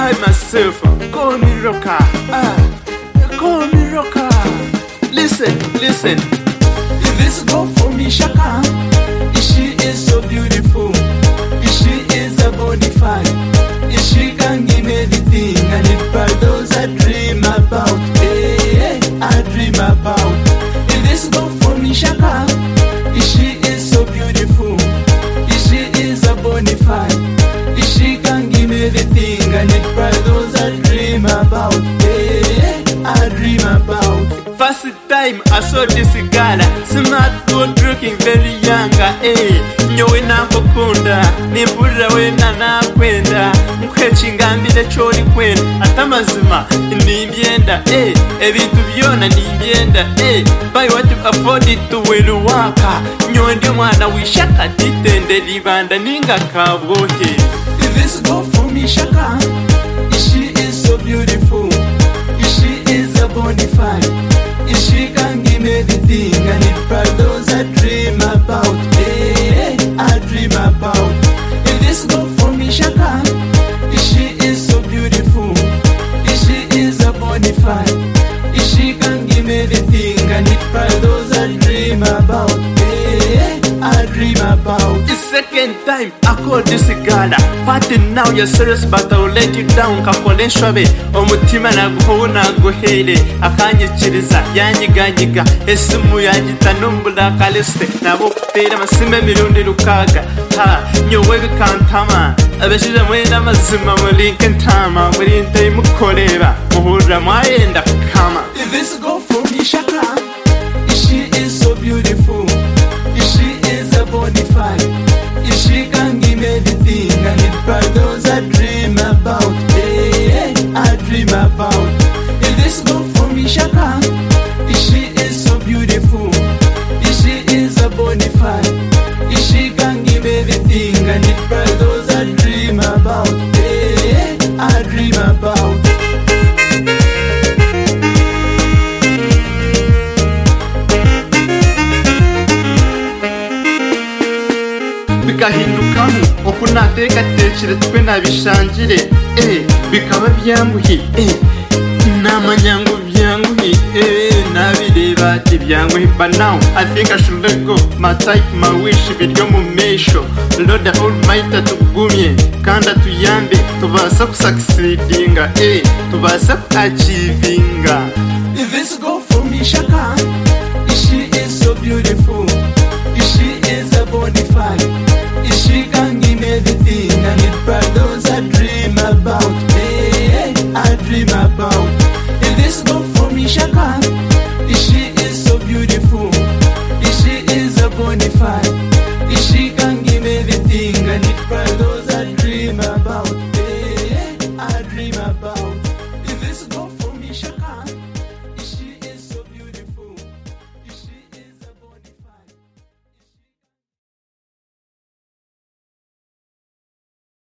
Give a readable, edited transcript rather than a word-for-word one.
by myself. Call me Rocker. Call me Rocker. Listen. This go for me, Shaka. She is so beautiful. She is a bonafide. She can give me everything, and it by those I dream about. Hey, I dream about. This go for me, Shaka. She is so beautiful. She is a bonafide. She can give me everything, and it by those I dream about. Hey, I dream about. First time I saw this girl, smart, good looking, very young. Nyowe nakukunda, nimpurira wena nakwenda. Mukechingambire chori kwenda, atamazima ni imyenda. Ebintu byona ni imyenda. Buy what you afford it to will work. Nyowe ndi mwana wishaka ditende libanda ninga kabwohe. This go for me, Shaka. She is so beautiful. She is a bonafide. She can give me everything, and it by those I dream about. Hey, I dream about. This go for me, Shaka. She is so beautiful. She is a bonafide. She can give me everything, and it by those I dream about. Hey, I dream about. The second time I call this girl. Party now you're serious, but I'll let you down. Kakole shwabe omutima naguhona guhere akanyikiriza yanyiganyiga esimu yanyita numbula kaliste nabo kutera masime mirundi rukaga nyowe bikantama abashije mwena mazima muri nkentama muri nteye mukorera muhurira mwayenda kama. This go for me, Shaka. She is so beautiful. She is a bonafide. She can give me everything, and it by those I dream about. Hey, I dream about. This go for me, Shaka. She is so beautiful. She is a bonafide. She can give me everything, and it by those I dream about. Hey, I dream about. Bikahindukamu okunateekateekere twe nabishangire bikaba byanguhi namanyangu byanguhi nabireba ati byanguhi. But now I think I should let go my type my wish biryo mu mesho Lord the Almighty tugumye kandi tuyambe tubasa kusucceedinga tubasa kuachievinga. This go for me, Shaka. She is so beautiful.